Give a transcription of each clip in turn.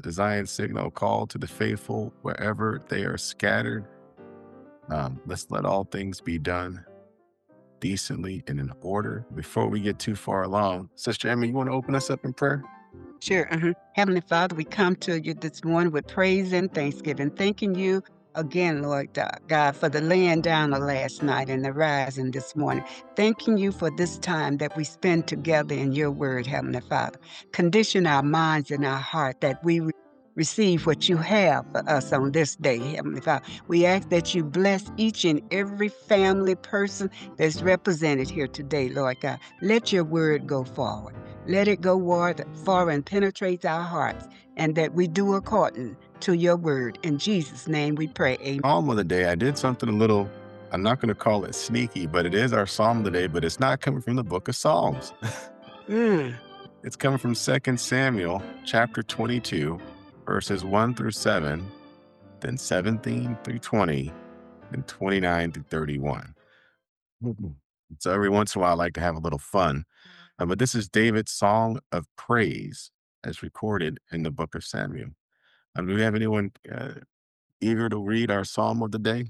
Zion signal call to the faithful wherever they are scattered. Let's let all things be done decently and in order. Before we get too far along, Sister Emma, you want to open us up in prayer? Sure. Heavenly Father, we come to you this morning with praise and thanksgiving, thanking you again, Lord God, for the laying down of last night and the rising this morning. Thanking you for this time that we spend together in your word, Heavenly Father. Condition our minds and our heart that we receive what you have for us on this day, Heavenly Father. We ask that you bless each and every family person that's represented here today, Lord God. Let your word go forward. Let it go far and penetrate our hearts, and that we do according to your word. In Jesus' name we pray. Amen. Psalm of the day, I did something a little, I'm not going to call it sneaky, but it is our Psalm of the day, but it's not coming from the book of Psalms. Mm, It's coming from 2 Samuel chapter 22, verses 1 through 7, then 17 through 20, and 29 through 31. Mhm. So every once in a while, I like to have a little fun. But this is David's song of praise as recorded in the book of Samuel. Do we have anyone eager to read our psalm of the day?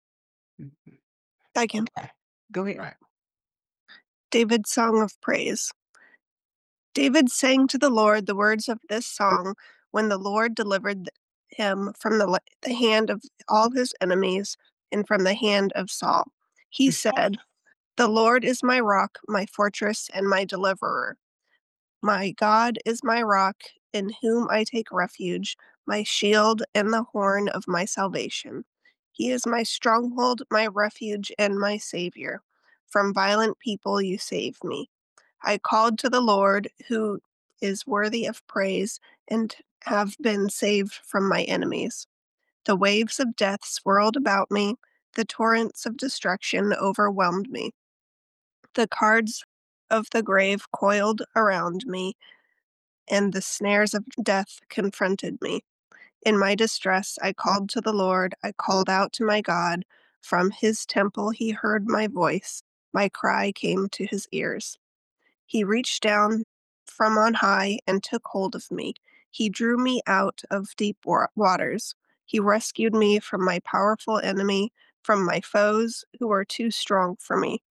I can. okay. Go ahead. Right. David's Song of Praise. David sang to the Lord the words of this song when the Lord delivered him from the hand of all his enemies and from the hand of Saul. He said, "The Lord is my rock, my fortress, and my deliverer. My God is my rock, in whom I take refuge, my shield and the horn of my salvation. He is my stronghold, my refuge, and my Savior. From violent people you save me. I called to the Lord, who is worthy of praise, and have been saved from my enemies. The waves of death swirled about me, the torrents of destruction overwhelmed me. The cords of the grave coiled around me, and the snares of death confronted me. In my distress, I called to the Lord. I called out to my God. From his temple, he heard my voice. My cry came to his ears. He reached down from on high and took hold of me. He drew me out of deep waters. He rescued me from my powerful enemy, from my foes who were too strong for me.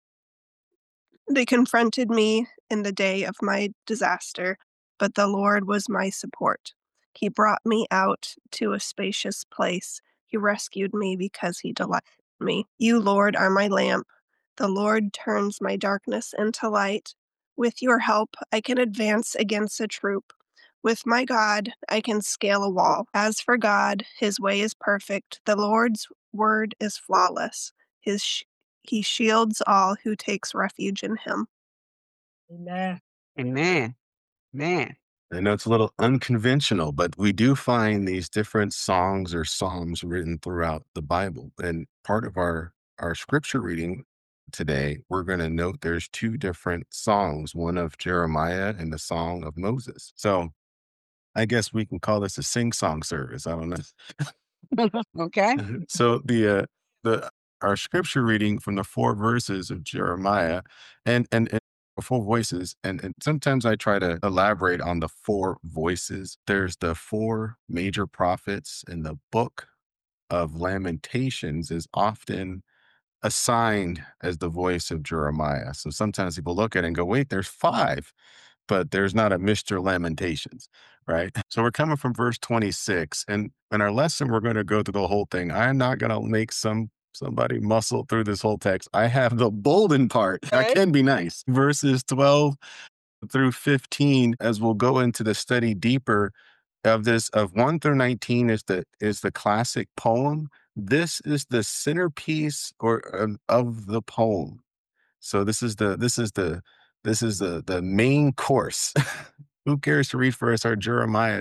They confronted me in the day of my disaster, but the Lord was my support. He brought me out to a spacious place. He rescued me because he delighted in me. You, Lord, are my lamp. The Lord turns my darkness into light. With your help, I can advance against a troop. With my God, I can scale a wall. As for God, his way is perfect. The Lord's word is flawless. He shields all who takes refuge in him. Amen. Amen. Man. I know it's a little unconventional, but we do find these different songs or psalms written throughout the Bible. And part of our scripture reading today, we're going to note there's two different songs, one of Jeremiah and the song of Moses. So I guess we can call this a sing song service. I don't know. Okay. So the our scripture reading from the four verses of Jeremiah and four voices and sometimes I try to elaborate on the four voices. There's the four major prophets, and the book of Lamentations is often assigned as the voice of Jeremiah. So sometimes people look at it and go, wait, there's five, but there's not a Mr. Lamentations, right? So we're coming from verse 26. And in our lesson, we're going to go through the whole thing. I'm not going to make somebody muscle through this whole text. I have the bolden part. I Okay. can be nice. Verses 12 through 15, as we'll go into the study deeper of this, of 1 through 19 is the classic poem. This is the centerpiece of the poem. So this is the main course. Who cares to read for us our Jeremiah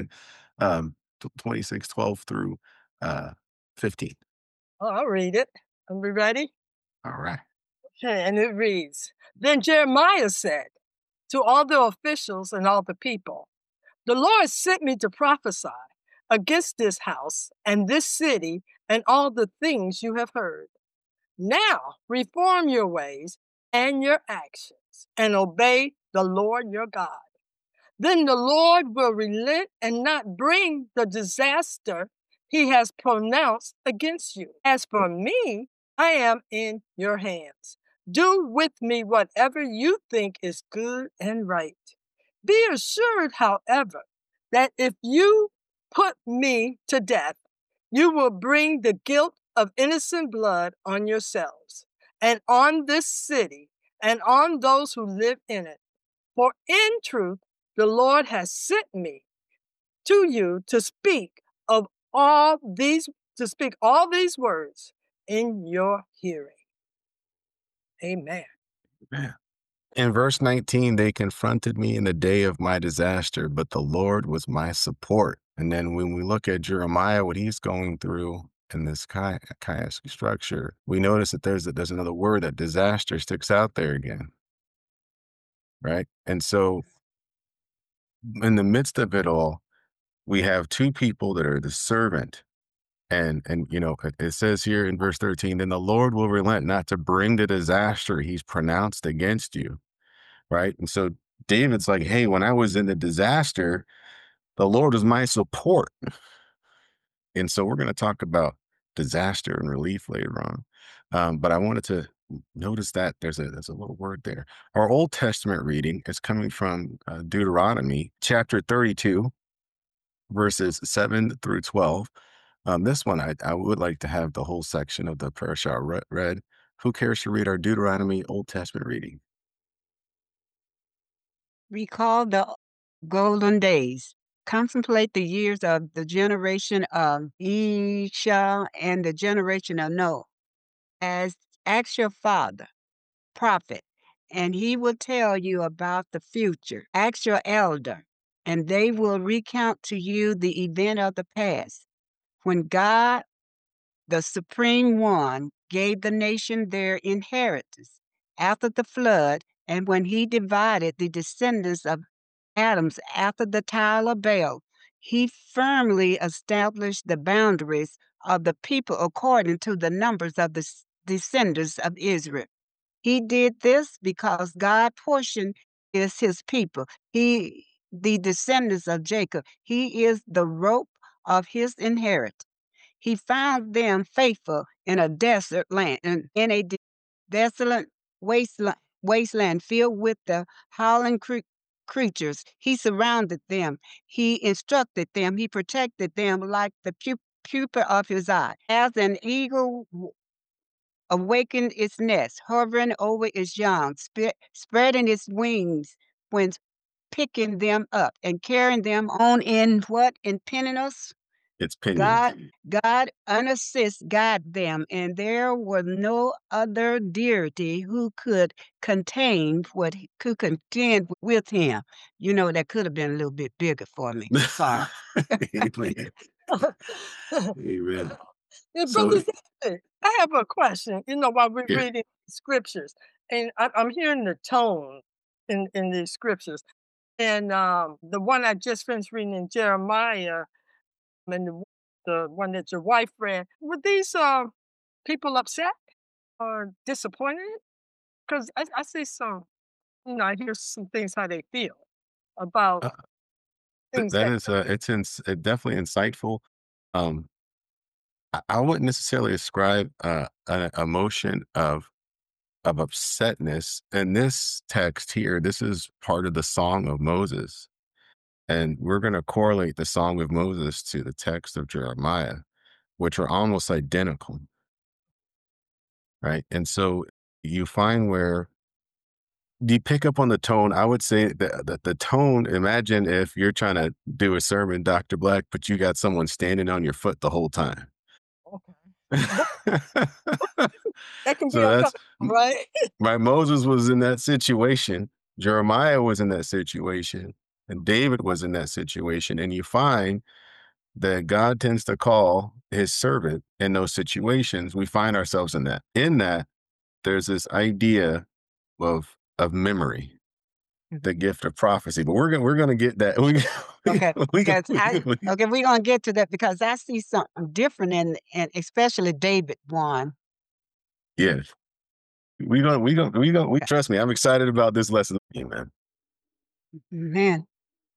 26, 12 through 15? Oh, I'll read it. Are we ready? All right. Okay, and it reads, Then Jeremiah said to all the officials and all the people, The Lord sent me to prophesy against this house and this city and all the things you have heard. Now reform your ways and your actions and obey the Lord your God. then the Lord will relent and not bring the disaster he has pronounced against you. As for me, I am in your hands. Do with me whatever you think is good and right. Be assured, however, that if you put me to death, you will bring the guilt of innocent blood on yourselves and on this city and on those who live in it. For in truth, the Lord has sent me to you to speak all these words in your hearing. Amen. Yeah. In verse 19, they confronted me in the day of my disaster, but the Lord was my support. And then when we look at Jeremiah, what he's going through in this chiastic structure, we notice that there's another word, that disaster sticks out there again, right? And so in the midst of it all, we have two people that are the servant. And it says here in verse 13, then the Lord will relent not to bring the disaster he's pronounced against you. Right. And so David's like, hey, when I was in the disaster, the Lord was my support. And so we're going to talk about disaster and relief later on. But I wanted to notice that there's a little word there. Our Old Testament reading is coming from Deuteronomy chapter 32, verses 7 through 12. This one, I would like to have the whole section of the parashah read. Who cares to read our Deuteronomy Old Testament reading? Recall the golden days. Contemplate the years of the generation of Isha and the generation of Noah. Ask your father, prophet, and he will tell you about the future. Ask your elder, and they will recount to you the event of the past. When God, the Supreme One, gave the nation their inheritance after the flood, and when he divided the descendants of Adams after the Tower of Babel, he firmly established the boundaries of the people according to the numbers of the descendants of Israel. He did this because God's portion is his people. The descendants of Jacob, he is the rope of his inheritance. He found them faithful in a desert land, in a desolate wasteland filled with the howling creatures. He surrounded them. He instructed them. He protected them like the pupil of his eye. As an eagle awakened its nest, hovering over its young, spreading its wings when picking them up and carrying them on in what? In pinions? It's pinions. God unassist guide them, and there was no other deity who could contend with him. That could have been a little bit bigger for me. Sorry. Amen. Amen. Brother David, I have a question. While we're reading scriptures, and I'm hearing the tone in these scriptures, and the one I just finished reading in Jeremiah, and the one that your wife read, were these people upset or disappointed? Because I see some, I hear some things how they feel about things that is it's definitely insightful. I wouldn't necessarily ascribe an emotion of upsetness. In this text here, this is part of the Song of Moses. And we're going to correlate the Song of Moses to the text of Jeremiah, which are almost identical. Right. And so you find where you pick up on the tone. I would say that the tone, imagine if you're trying to do a sermon, Dr. Black, but you got someone standing on your foot the whole time. Okay. That can be uncomfortable, right? Right. Moses was in that situation. Jeremiah was in that situation. And David was in that situation. And you find that God tends to call his servant in those situations. We find ourselves in that. In that, there's this idea of memory, the gift of prophecy. But we're gonna get that. Okay, we're gonna get to that because I see something different in especially David one. Yes. We trust me. I'm excited about this lesson. Amen. Man.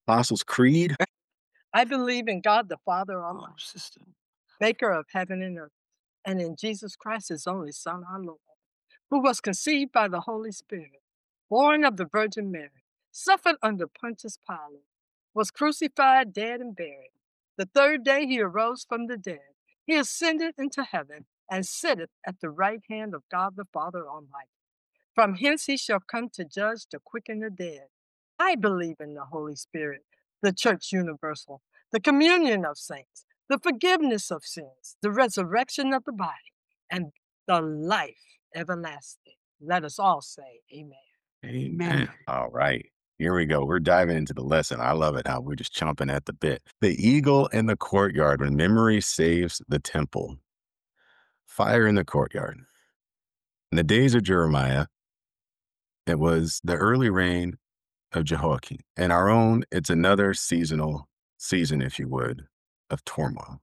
Apostles' Creed? I believe in God the Father Oh, Almighty, sister. maker of heaven and earth, and in Jesus Christ, his only Son, our Lord, who was conceived by the Holy Spirit, born of the Virgin Mary, suffered under Pontius Pilate, was crucified, dead, and buried. The third day he arose from the dead. He ascended into heaven and sitteth at the right hand of God the Father Almighty. From hence he shall come to judge the quick and the dead. I believe in the Holy Spirit, the Church Universal, the communion of saints, the forgiveness of sins, the resurrection of the body, and the life everlasting. Let us all say amen. Amen. All right. Here we go. We're diving into the lesson. I love it how we're just chomping at the bit. The eagle in the courtyard when memory saves the temple. Fire in the courtyard. In the days of Jeremiah, it was the early reign of Jehoiakim. And our own, it's another seasonal season, if you would, of turmoil.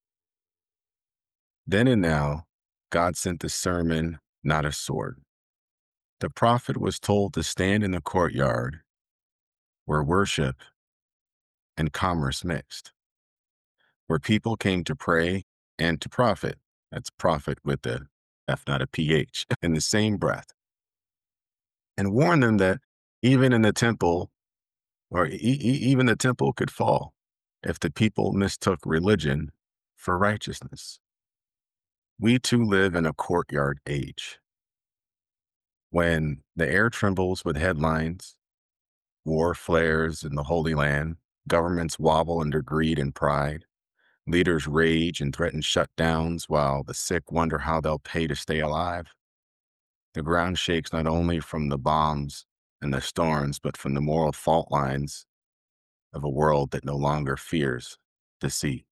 Then and now, God sent a sermon, not a sword. The prophet was told to stand in the courtyard where worship and commerce mixed, where people came to pray and to profit. That's profit with the F, not a PH, in the same breath. And warn them that even in the temple, or even the temple could fall if the people mistook religion for righteousness. We too live in a courtyard age when the air trembles with headlines, war flares in the Holy Land, governments wobble under greed and pride, leaders rage and threaten shutdowns while the sick wonder how they'll pay to stay alive. The ground shakes not only from the bombs and the storms, but from the moral fault lines of a world that no longer fears deceit.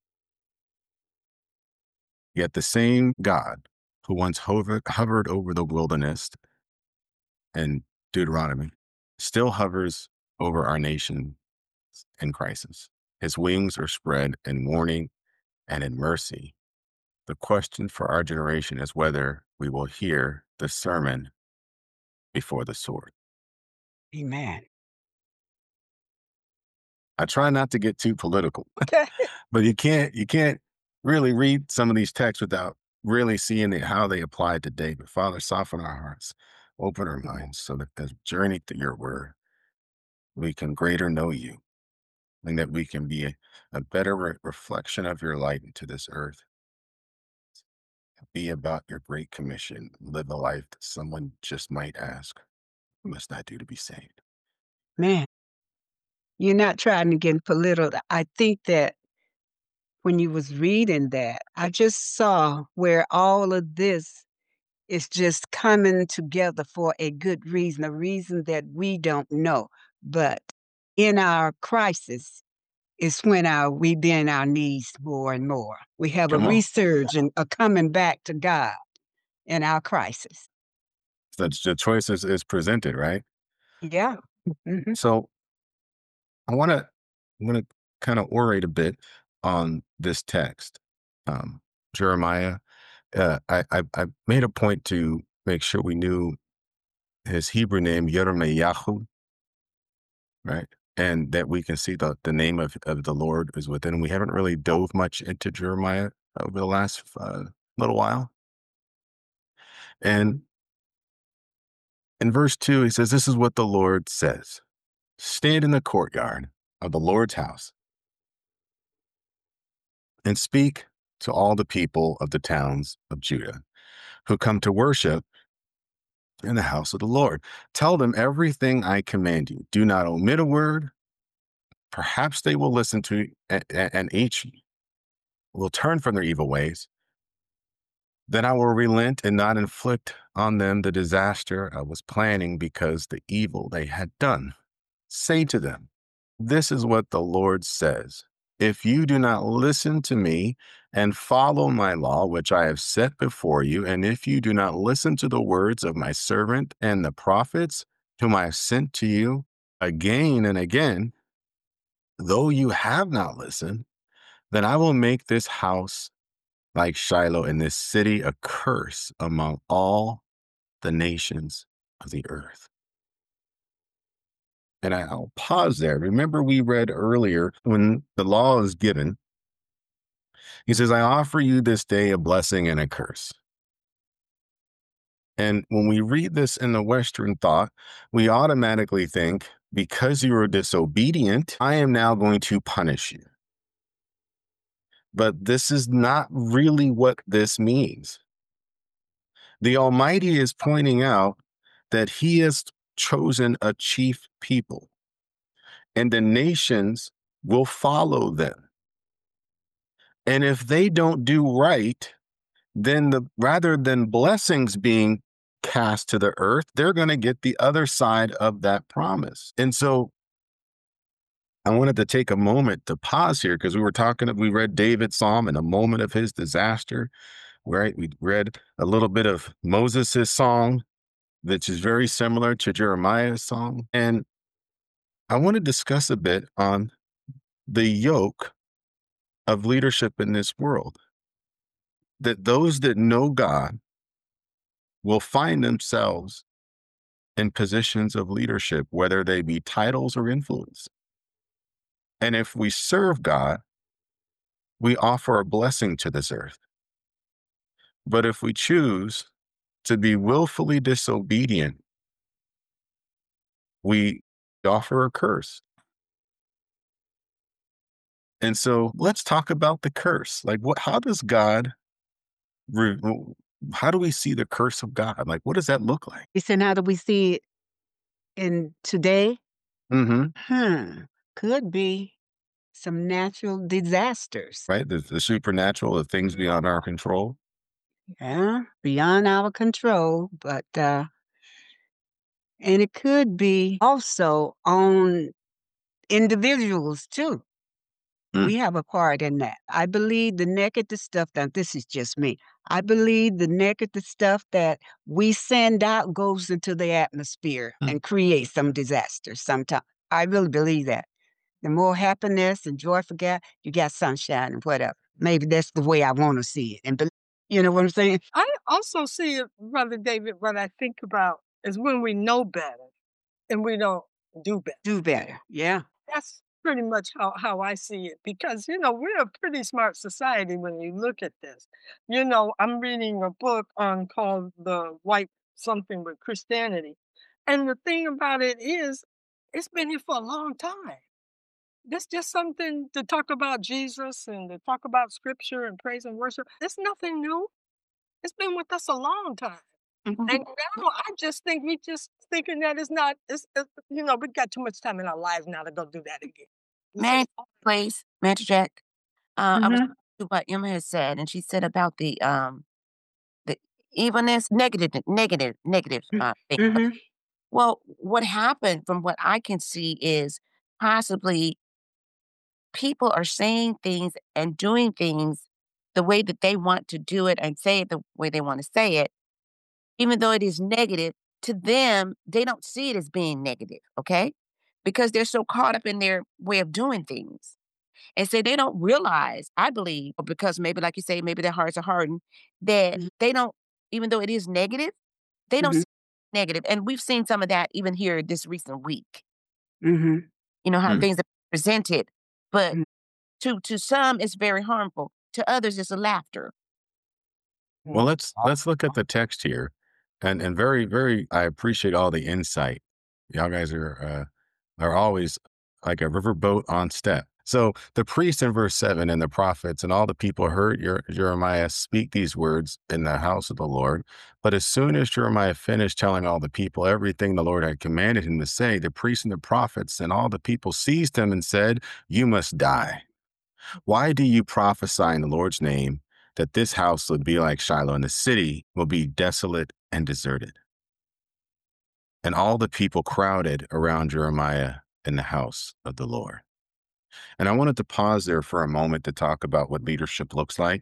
Yet the same God who once hovered over the wilderness in Deuteronomy still hovers over our nation in crisis. His wings are spread in warning and in mercy. The question for our generation is whether we will hear the sermon before the sword. Amen. I try not to get too political, Okay. but you can't really read some of these texts without really seeing how they apply today. But Father, soften our hearts, open our minds so that as we journey through your word, we can greater know you and that we can be a better reflection of your light into this earth. Be about your great commission. Live a life that someone just might ask, what must I do to be saved? Man, you're not trying to get political. I think that when you was reading that, I just saw where all of this is just coming together for a good reason, a reason that we don't know. But in our crisis is when we bend our knees more and more. We have a Come on. resurgence, a coming back to God in our crisis. The choice is presented, right? Yeah. Mhm. So I'm gonna kind of orate a bit on this text. Jeremiah, I made a point to make sure we knew his Hebrew name, Yirmiyahu, right? And that we can see the name of the Lord is within him. We haven't really dove much into Jeremiah over the last little while. And in verse 2, he says, "This is what the Lord says. Stand in the courtyard of the Lord's house and speak to all the people of the towns of Judah who come to worship in the house of the Lord. Tell them everything I command you. Do not omit a word. Perhaps they will listen to and each will turn from their evil ways. Then I will relent and not inflict on them the disaster I was planning because the evil they had done. Say to them, this is what the Lord says. If you do not listen to me and follow my law, which I have set before you, and if you do not listen to the words of my servant and the prophets whom I have sent to you again and again, though you have not listened, then I will make this house like Shiloh and this city a curse among all the nations of the earth." And I'll pause there. Remember, we read earlier when the law is given, he says, I offer you this day a blessing and a curse. And when we read this in the Western thought, we automatically think, because you were disobedient, I am now going to punish you. But this is not really what this means. The Almighty is pointing out that he has chosen a chief people, and the nations will follow them. And if they don't do right, then rather than blessings being cast to the earth, they're going to get the other side of that promise. And so I wanted to take a moment to pause here because we read David's Psalm in a moment of his disaster, right? We read a little bit of Moses' song, which is very similar to Jeremiah's song. And I want to discuss a bit on the yoke of leadership in this world. That those that know God will find themselves in positions of leadership, whether they be titles or influence. And if we serve God, we offer a blessing to this earth. But if we choose to be willfully disobedient, we offer a curse. And so let's talk about the curse. Like, how does God, how do we see the curse of God? Like, what does that look like? He said, how do we see it in today? Could be some natural disasters. Right? The supernatural, the things beyond our control. Yeah, beyond our control, but and it could be also on individuals too. We have a part in that. I believe the negative stuff, now this is just me. I believe the negative stuff that we send out goes into the atmosphere and creates some disasters sometimes. I really believe that. The more happiness and joy for God, you got sunshine and whatever. Maybe that's the way I want to see it. And you know what I'm saying? I also see it, Brother David, what I think about is when we know better and we don't do better. Do better. Yeah. That's pretty much how I see it because, we're a pretty smart society when you look at this. I'm reading a book on called The White Something with Christianity. And the thing about it is, it's been here for a long time. This just something to talk about Jesus and to talk about scripture and praise and worship. It's nothing new. It's been with us a long time. And now I just think we just thinking that it's not, we got too much time in our lives now to go do that again. May I please, may I interject? I was Mhm. listening to what Emma has said, and she said about the evilness, negative thing. Mhm. Well, what happened from what I can see is possibly people are saying things and doing things the way that they want to do it and say it the way they want to say it, even though it is negative to them, they don't see it as being negative, okay? Because they're so caught up in their way of doing things. And so they don't realize, I believe, or because maybe, like you say, maybe their hearts are hardened, that they don't, even though it is negative, they don't see Mhm. it negative. And we've seen some of that even here this recent week. Mhm. How Mm. things are presented. But Mm. to some, it's very harmful. To others, it's a laughter. Well, let's look at the text here, and very very. I appreciate all the insight. Y'all guys are always like a riverboat on step. So the priest in verse 7 and the prophets and all the people heard Jeremiah speak these words in the house of the Lord. But as soon as Jeremiah finished telling all the people everything the Lord had commanded him to say, the priests and the prophets and all the people seized him and said, "You must die. Why do you prophesy in the Lord's name that this house will be like Shiloh and the city will be desolate and deserted?" And all the people crowded around Jeremiah in the house of the Lord. And I wanted to pause there for a moment to talk about what leadership looks like.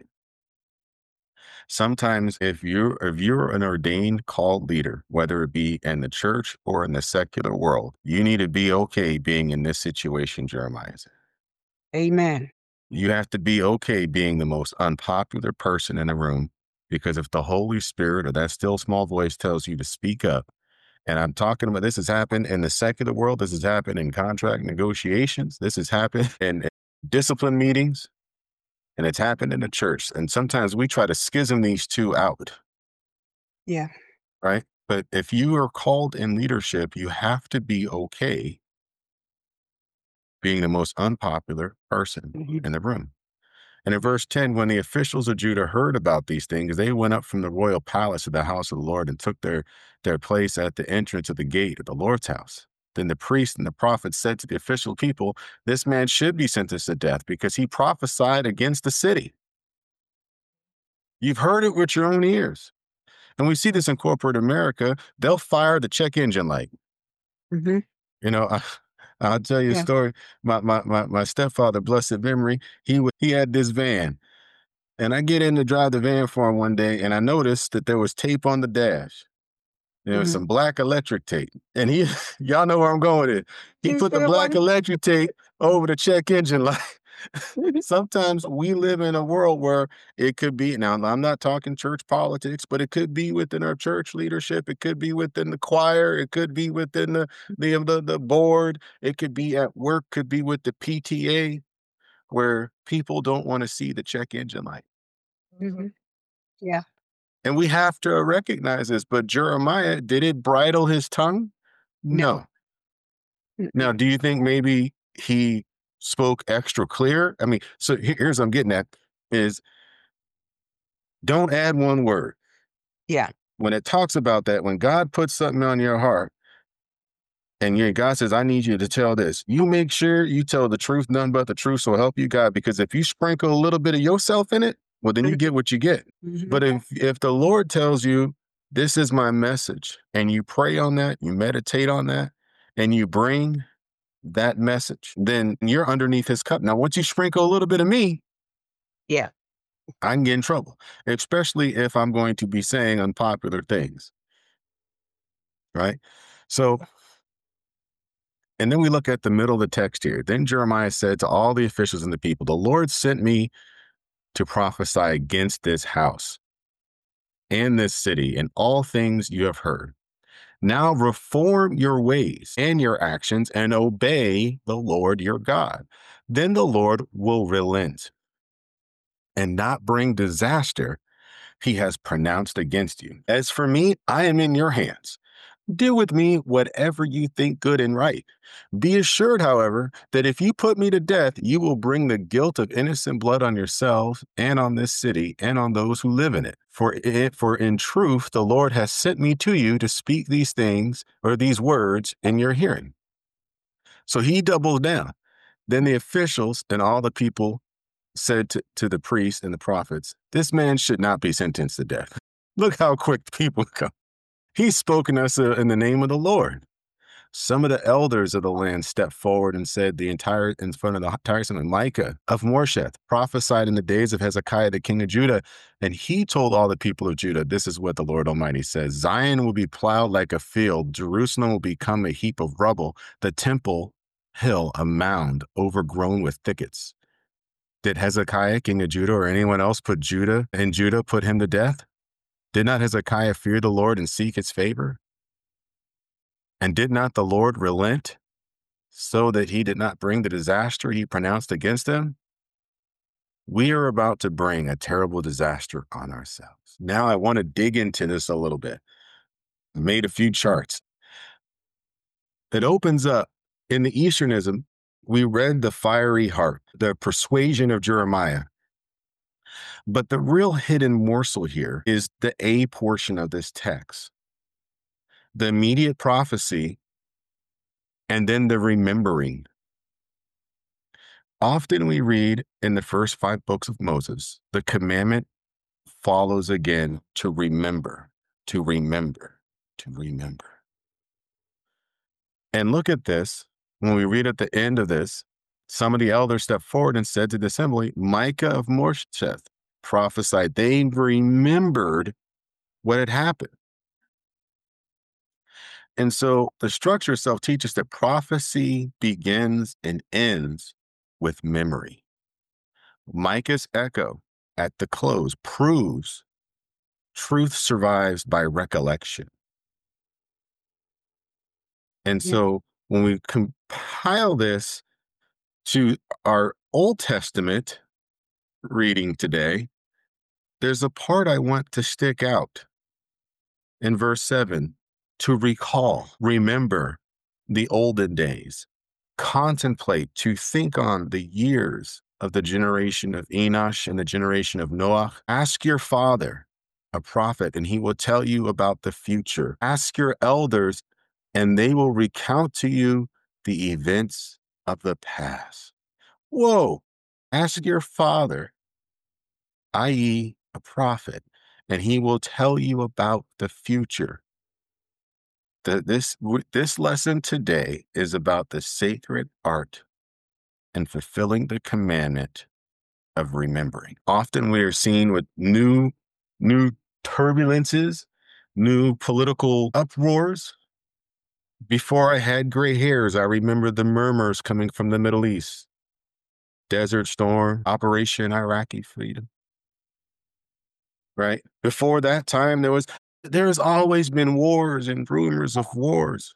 Sometimes if you're an ordained called leader, whether it be in the church or in the secular world, you need to be okay being in this situation Jeremiah said. Amen. You have to be okay being the most unpopular person in the room, because if the Holy Spirit or that still small voice tells you to speak up And I'm talking about this has happened in the secular world. This has happened in contract negotiations. This has happened in discipline meetings. And it's happened in the church. And sometimes we try to schism these two out, Yeah. right? But if you are called in leadership, you have to be okay being the most unpopular person Mhm. in the room. And in verse 10, when the officials of Judah heard about these things, they went up from the royal palace to the house of the Lord and took their place at the entrance of the gate of the Lord's house. Then the priest and the prophet said to the official people, this man should be sentenced to death because he prophesied against the city. You've heard it with your own ears. And we see this in corporate America. They'll fire the check engine light. Mhm. You know, I'll tell you a Yeah. story. My stepfather, blessed memory, he had this van. And I get in to drive the van for him one day, and I noticed that there was tape on the dash. There was Mhm. some black electric tape. And he, y'all know where I'm going with it. He You put the said black what? electric tape over the check engine light. Sometimes we live in a world where it could be, now I'm not talking church politics, but it could be within our church leadership. It could be within the choir. It could be within the board. It could be at work, could be with the PTA, where people don't want to see the check engine light. Mhm. Yeah. And we have to recognize this. But Jeremiah, did it bridle his tongue? No. No. Now, Mm-mm. do you think maybe he spoke extra clear? I mean, so here's what I'm getting at is don't add one word. Yeah. When it talks about that, when God puts something on your heart and God says, I need you to tell this, you make sure you tell the truth, none but the truth. So help you God. Because if you sprinkle a little bit of yourself in it, well, then you get what you get. Mhm. But if the Lord tells you, this is my message, and you pray on that, you meditate on that, and you bring that message, then you're underneath his cup. Now, once you sprinkle a little bit of me, Yeah. I can get in trouble, especially if I'm going to be saying unpopular things, right? So, and then we look at the middle of the text here. Then Jeremiah said to all the officials and the people, the Lord sent me to prophesy against this house and this city and all things you have heard. Now reform your ways and your actions and obey the Lord your God. Then the Lord will relent and not bring disaster he has pronounced against you. As for me, I am in your hands. Do with me whatever you think good and right. Be assured, however, that if you put me to death, you will bring the guilt of innocent blood on yourselves and on this city and on those who live in it. For in truth, the Lord has sent me to you to speak these things or these words in your hearing. So he doubles down. Then the officials and all the people said to the priests and the prophets, this man should not be sentenced to death. Look how quick people come. He's spoken us in the name of the Lord. Some of the elders of the land stepped forward and said in front of the entire son Micah of Morsheth prophesied in the days of Hezekiah, the king of Judah. And he told all the people of Judah, this is what the Lord Almighty says, Zion will be plowed like a field. Jerusalem will become a heap of rubble. The temple hill, a mound overgrown with thickets. Did Hezekiah, king of Judah, or anyone else put Judah put him to death? Did not Hezekiah fear the Lord and seek his favor? And did not the Lord relent so that he did not bring the disaster he pronounced against them? We are about to bring a terrible disaster on ourselves. Now I want to dig into this a little bit. I made a few charts. It opens up in the Easternism. We read the fiery heart, the persuasion of Jeremiah. But the real hidden morsel here is the A portion of this text, the immediate prophecy, and then the remembering. Often we read in the first 5 books of Moses, the commandment follows again to remember, to remember, to remember. And look at this. When we read at the end of this, some of the elders stepped forward and said to the assembly, Micah of Morsheth prophesied. They remembered what had happened. And so the structure itself teaches that prophecy begins and ends with memory. Micah's echo at the close proves truth survives by recollection. And Yeah. so when we compile this to our Old Testament reading today, there's a part I want to stick out in verse 7 to recall, remember the olden days, contemplate, to think on the years of the generation of Enosh and the generation of Noah. Ask your father, a prophet, and he will tell you about the future. Ask your elders, and they will recount to you the events of the past. Whoa! Ask your father, i.e., a prophet, and he will tell you about the future. This lesson today is about the sacred art and fulfilling the commandment of remembering. Often we are seen with new turbulences, new political uproars. Before I had gray hairs, I remember the murmurs coming from the Middle East. Desert Storm, Operation Iraqi Freedom. Right? Before that time, there's always been wars and rumors of wars.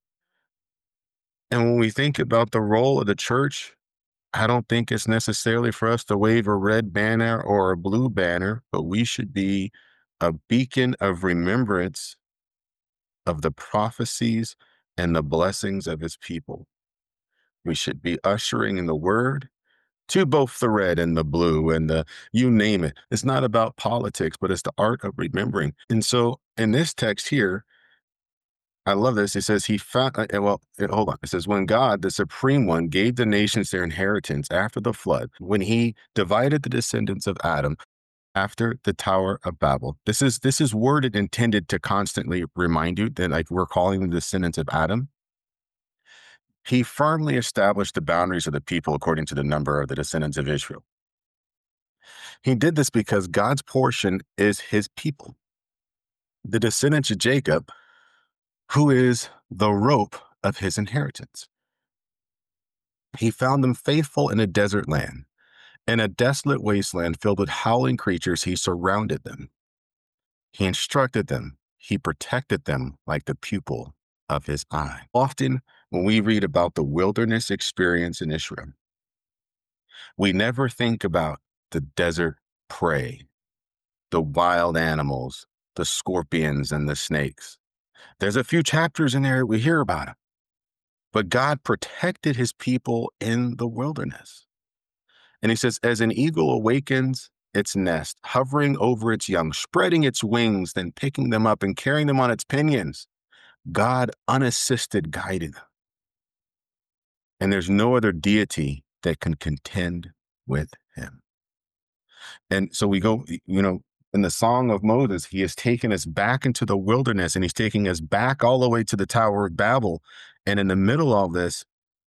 And when we think about the role of the church, I don't think it's necessarily for us to wave a red banner or a blue banner, but we should be a beacon of remembrance of the prophecies and the blessings of his people. We should be ushering in the word to both the red and the blue and the, you name it. It's not about politics, but it's the art of remembering. And so in this text here, I love this. It says he found, hold on. It says, when God, the Supreme One, gave the nations their inheritance after the flood, when he divided the descendants of Adam after the Tower of Babel. This is worded intended to constantly remind you that, like, we're calling the descendants of Adam. He firmly established the boundaries of the people according to the number of the descendants of Israel. He did this because God's portion is his people, the descendants of Jacob, who is the rope of his inheritance. He found them faithful in a desert land. In a desolate wasteland filled with howling creatures, he surrounded them. He instructed them. He protected them like the pupil of his eye. Often, when we read about the wilderness experience in Israel, we never think about the desert prey, the wild animals, the scorpions and the snakes. There's a few chapters in there we hear about it. But God protected his people in the wilderness. And he says, as an eagle awakens its nest, hovering over its young, spreading its wings, then picking them up and carrying them on its pinions, God unassisted guided them. And there's no other deity that can contend with him. And so we go, in the Song of Moses, he has taken us back into the wilderness and he's taking us back all the way to the Tower of Babel. And in the middle of this,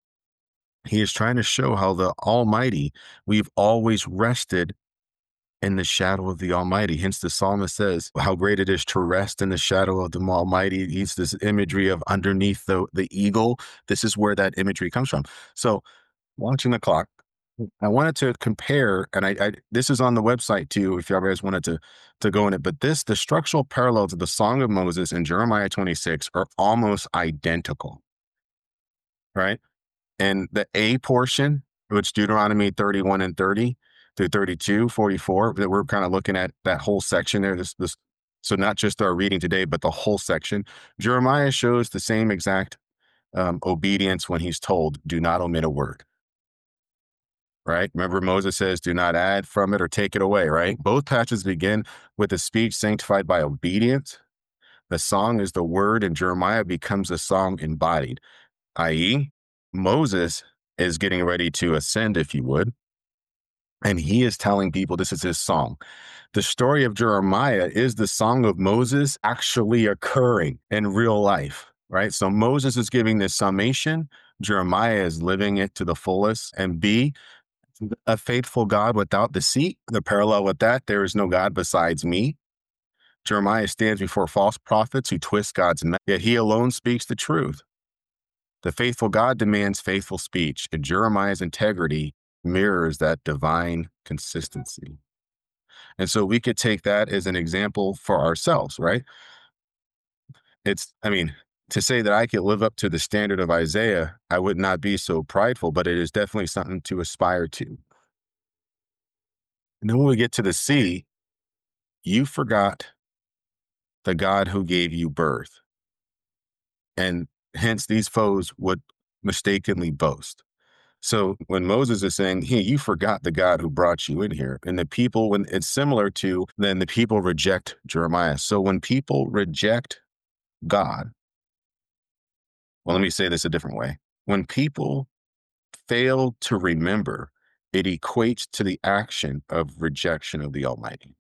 he is trying to show how the Almighty, we've always rested in the shadow of the Almighty. Hence the psalmist says how great it is to rest in the shadow of the Almighty. He's this imagery of underneath the eagle. This is where that imagery comes from. So watching the clock, I wanted to compare, and I this is on the website too, if you guys wanted to go in it, but the structural parallels of the Song of Moses and Jeremiah 26 are almost identical, right? And the A portion, which Deuteronomy 31 and 30 through 32, 44, that we're kind of looking at that whole section there, so not just our reading today, but the whole section. Jeremiah shows the same exact obedience when he's told, do not omit a word. Right? Remember, Moses says, do not add from it or take it away, right? Both passages begin with a speech sanctified by obedience. The song is the word, and Jeremiah becomes a song embodied, i.e., Moses is getting ready to ascend, if you would, and he is telling people this is his song. The story of Jeremiah is the Song of Moses actually occurring in real life, right? So Moses is giving this summation. Jeremiah is living it to the fullest. And B, a faithful God without deceit. The parallel with that, there is no God besides me. Jeremiah stands before false prophets who twist God's message, yet he alone speaks the truth. The faithful God demands faithful speech, and Jeremiah's integrity mirrors that divine consistency. And so we could take that as an example for ourselves, right? To say that I could live up to the standard of Isaiah, I would not be so prideful, but it is definitely something to aspire to. And then when we get to the C, you forgot the God who gave you birth. And hence these foes would mistakenly boast. So when Moses is saying, hey, you forgot the God who brought you in here, and the people, when it's similar to, then the people reject Jeremiah. So when people reject God, well, let me say this a different way. When people fail to remember, it equates to the action of rejection of the Almighty.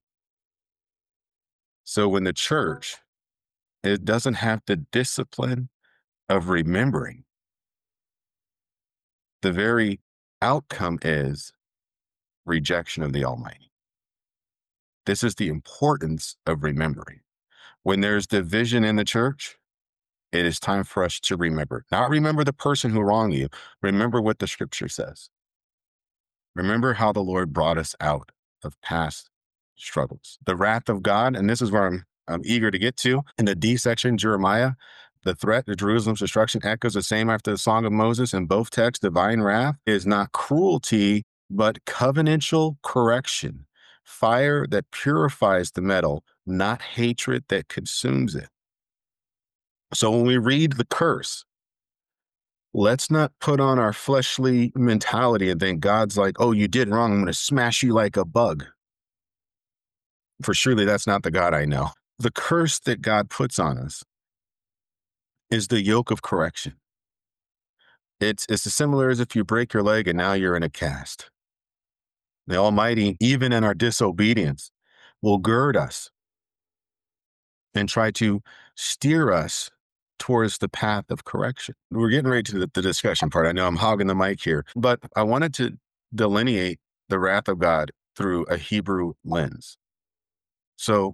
So when the church, it doesn't have the discipline of remembering, the very outcome is rejection of the Almighty. This is the importance of remembering. When there's division in the church, it is time for us to remember. Not remember the person who wronged you. Remember what the scripture says. Remember how the Lord brought us out of past struggles. The wrath of God, and this is where I'm eager to get to. In the D section, Jeremiah, the threat to Jerusalem's destruction echoes the same after the Song of Moses. In both texts, divine wrath is not cruelty, but covenantal correction. Fire that purifies the metal, not hatred that consumes it. So when we read the curse, let's not put on our fleshly mentality and think God's like, oh, you did wrong, I'm going to smash you like a bug. For surely that's not the God I know. The curse that God puts on us is the yoke of correction. It's as similar as if you break your leg and now you're in a cast. The Almighty, even in our disobedience, will gird us and try to steer us towards the path of correction. We're getting ready to the discussion part. I know I'm hogging the mic here, but I wanted to delineate the wrath of God through a Hebrew lens. So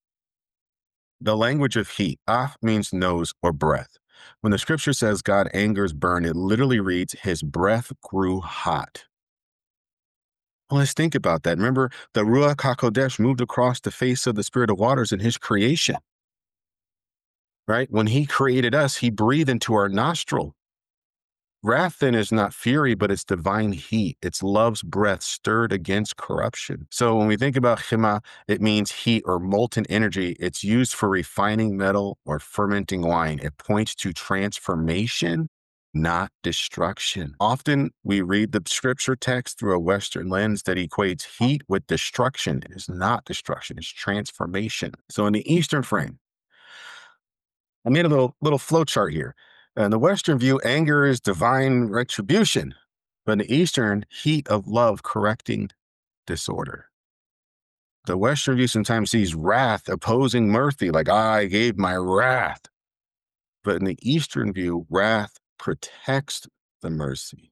the language of heat, means nose or breath. When the scripture says God angers burn, it literally reads his breath grew hot. Well, let's think about that. Remember, the Ruach HaKodesh moved across the face of the spirit of waters in his creation, right? When he created us, he breathed into our nostril. Wrath then is not fury, but it's divine heat. It's love's breath stirred against corruption. So when we think about chema, it means heat or molten energy. It's used for refining metal or fermenting wine. It points to transformation, not destruction. Often we read the scripture text through a Western lens that equates heat with destruction. It is not destruction, it's transformation. So in the Eastern frame, I made a little flow chart here. In the Western view, anger is divine retribution, but in the Eastern, heat of love correcting disorder. The Western view sometimes sees wrath opposing mercy, like I gave my wrath. But in the Eastern view, wrath protects the mercy.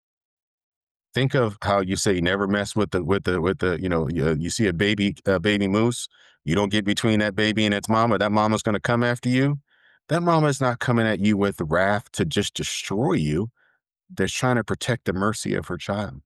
Think of how you say never mess with the you see a baby moose, you don't get between that baby and its mama. That mama's going to come after you. That mama is not coming at you with wrath to just destroy you. They're trying to protect the mercy of her child.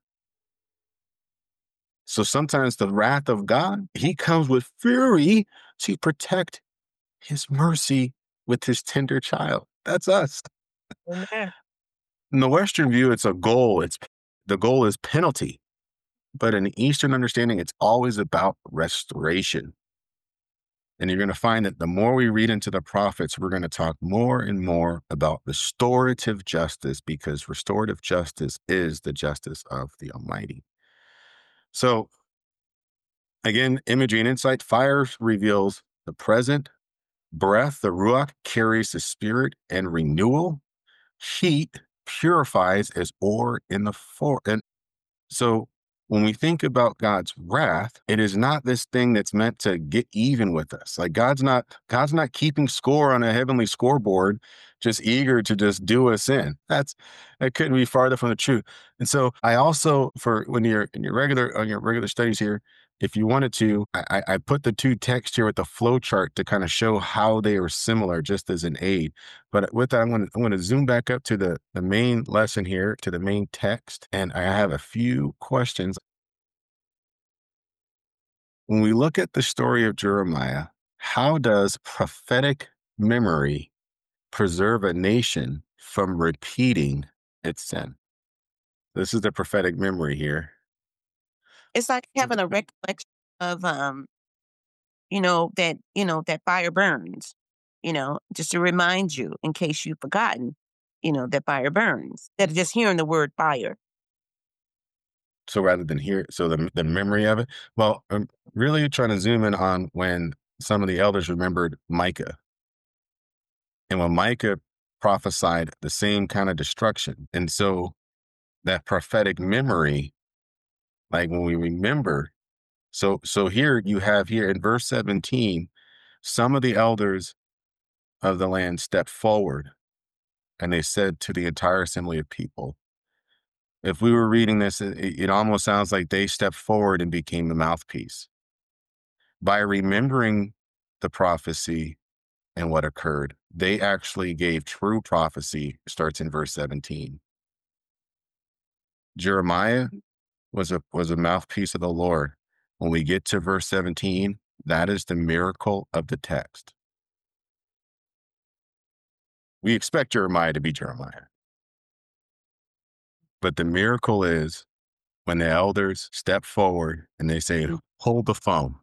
So sometimes the wrath of God, he comes with fury to protect his mercy with his tender child. That's us. Amen. In the Western view, it's a goal. The goal is penalty. But in the Eastern understanding, it's always about restoration. And you're going to find that the more we read into the prophets, we're going to talk more and more about restorative justice, because restorative justice is the justice of the Almighty. So again, imagery and insight. Fire reveals the present. Breath, the Ruach, carries the spirit and renewal. Heat purifies as ore in the forge. And so when we think about God's wrath, it is not this thing that's meant to get even with us. Like God's not keeping score on a heavenly scoreboard, just eager to just do us in. That couldn't be farther from the truth. And so I also, for when you're in your regular studies here, if you wanted to, I put the two texts here with the flow chart to kind of show how they are similar, just as an aid. But with that, I'm going to zoom back up to the main lesson here, to the main text, and I have a few questions. When we look at the story of Jeremiah, how does prophetic memory preserve a nation from repeating its sin. This is the prophetic memory here. It's like having a recollection of, that fire burns, just to remind you in case you've forgotten, that fire burns. That just hearing the word fire. So rather than hear, so the memory of it, well, I'm really trying to zoom in on when some of the elders remembered Micah. And when Micah prophesied the same kind of destruction. And so that prophetic memory, like when we remember, so here you have here in verse 17, some of the elders of the land stepped forward and they said to the entire assembly of people, if we were reading this, it almost sounds like they stepped forward and became the mouthpiece. By remembering the prophecy and what occurred, they actually gave true prophecy, starts in verse 17. Jeremiah was a mouthpiece of the Lord. When we get to verse 17, that is the miracle of the text. We expect Jeremiah to be Jeremiah. But the miracle is when the elders step forward and they say, hold the phone.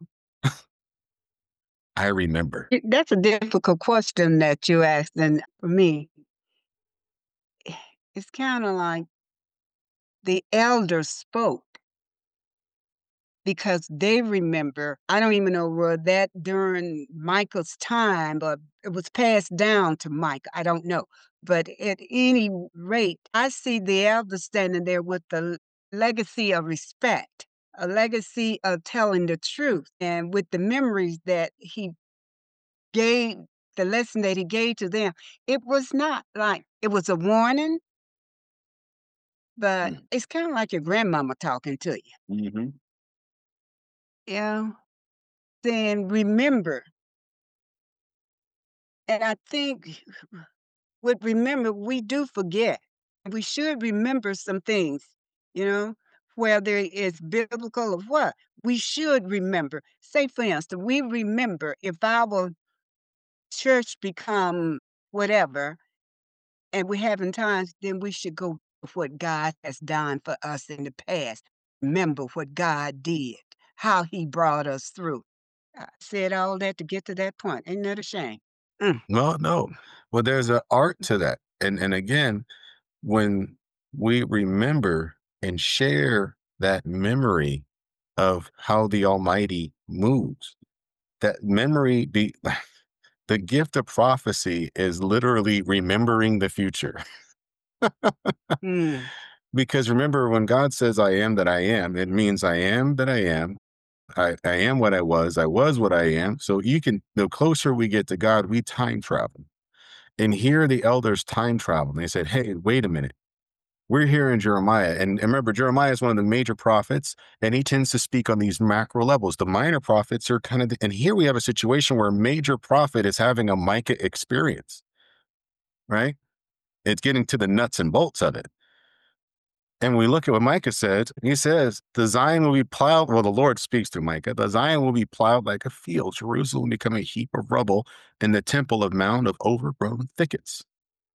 I remember. That's a difficult question that you asked. And for me, it's kind of like the elders spoke because they remember. I don't even know whether that during Michael's time, but it was passed down to Micah. I don't know. But at any rate, I see the elders standing there with the legacy of respect, a legacy of telling the truth, and with the memories that he gave, the lesson that he gave to them. It was not like it was a warning, but it's kind of like your grandmama talking to you. Mm-hmm. Yeah. Saying, remember. And I think with remember, we do forget. We should remember some things, you know, whether it's biblical or what. We should remember. Say, for instance, we remember if our church become whatever, and we're having times, then we should go with what God has done for us in the past. Remember what God did, how he brought us through. I said all that to get to that point. Ain't that a shame? No. Well, there's an art to that. And again, when we remember and share that memory of how the Almighty moves, that memory, the gift of prophecy is literally remembering the future. Mm. Because remember, when God says, I am that I am, it means I am that I am. I am what I was what I am. So the closer we get to God, we time travel. And here the elders time travel. They said, hey, wait a minute. We're here in Jeremiah. And remember, Jeremiah is one of the major prophets, and he tends to speak on these macro levels. The minor prophets are and here we have a situation where a major prophet is having a Micah experience, right? It's getting to the nuts and bolts of it. And we look at what Micah says. He says, the Zion will be plowed. Well, the Lord speaks through Micah. The Zion will be plowed like a field. Jerusalem will become a heap of rubble, and the temple a mound of overgrown thickets.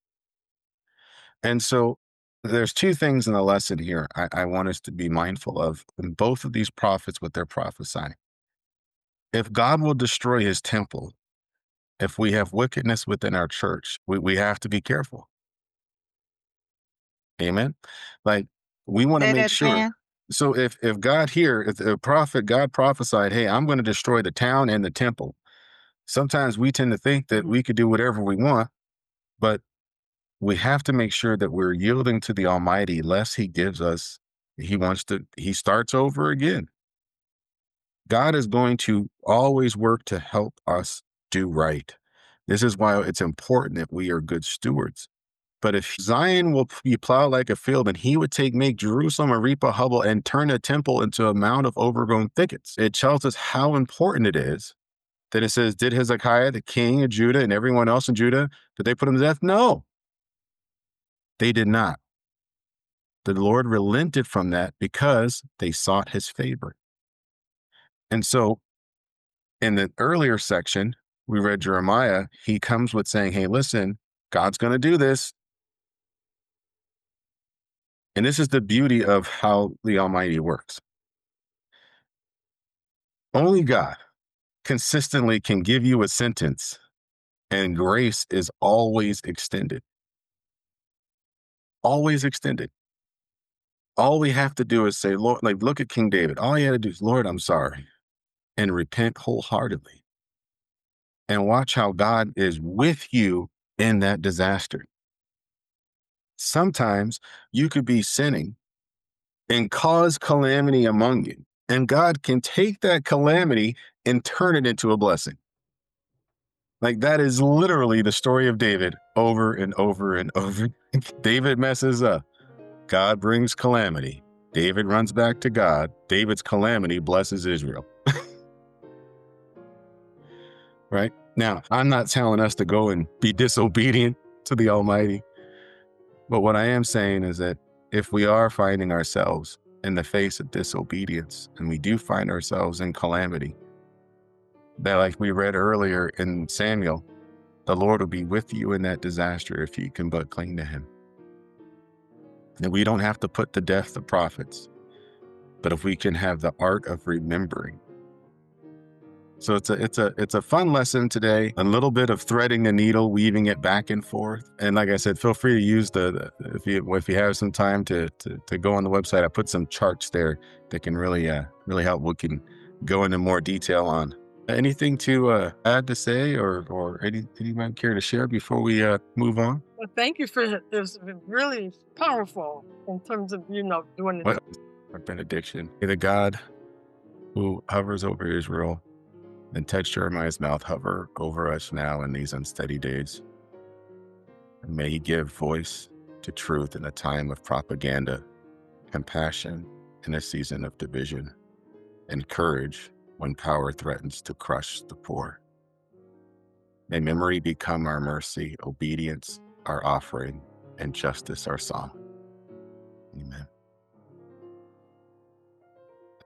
And so there's two things in the lesson here I want us to be mindful of in both of these prophets, what they're prophesying. If God will destroy his temple, if we have wickedness within our church, we have to be careful. Amen. Like, we want to Say make that sure. again. So if God here, if the prophet, God prophesied, hey, I'm going to destroy the town and the temple. Sometimes we tend to think that we could do whatever we want, but we have to make sure that we're yielding to the Almighty, lest he gives us, he starts over again. God is going to always work to help us do right. This is why it's important that we are good stewards. But if Zion will be plowed like a field, and he would make Jerusalem a reap of Hubble and turn a temple into a mound of overgrown thickets, it tells us how important it is that it says, did Hezekiah, the king of Judah, and everyone else in Judah, did they put him to death? No, they did not. The Lord relented from that because they sought his favor. And so in the earlier section, we read Jeremiah, he comes with saying, hey, listen, God's going to do this. And this is the beauty of how the Almighty works. Only God consistently can give you a sentence, and grace is always extended. Always extended. All we have to do is say, Lord, like, look at King David. All he had to do is, Lord, I'm sorry, and repent wholeheartedly. And watch how God is with you in that disaster. Sometimes you could be sinning and cause calamity among you, and God can take that calamity and turn it into a blessing. Like, that is literally the story of David over and over and over. David messes up. God brings calamity. David runs back to God. David's calamity blesses Israel. Right? Now, I'm not telling us to go and be disobedient to the Almighty. But what I am saying is that if we are finding ourselves in the face of disobedience, and we do find ourselves in calamity, that, like we read earlier in Samuel, the Lord will be with you in that disaster if you can but cling to him. And we don't have to put to death the prophets, but if we can have the art of remembering. So it's a fun lesson today, a little bit of threading the needle, weaving it back and forth. And like I said, feel free to use if you have some time to go on the website. I put some charts there that can really help. We can go into more detail on. Anything to add to say, or anything you might care to share before we move on? Well, thank you for it. It's really powerful in terms of, doing it. What a benediction. May the God who hovers over Israel and touch Jeremiah's mouth hover over us now in these unsteady days. And may he give voice to truth in a time of propaganda, compassion in a season of division, and courage when power threatens to crush the poor. May memory become our mercy, obedience our offering, and justice our song. Amen.